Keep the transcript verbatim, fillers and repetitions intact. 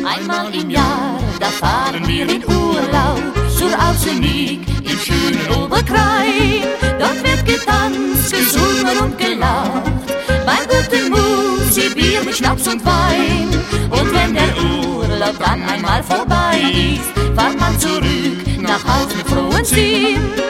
Einmal im Jahr, da fahren wir in Urlaub zur Alsenik im schönen Oberkrain. Dort wird getanzt, gesungen und gelacht, bei guter Musik, Bier mit Schnaps und Wein. Und wenn der Urlaub dann einmal vorbei ist, fahrt man zurück nach Haus mit frohen Sinn.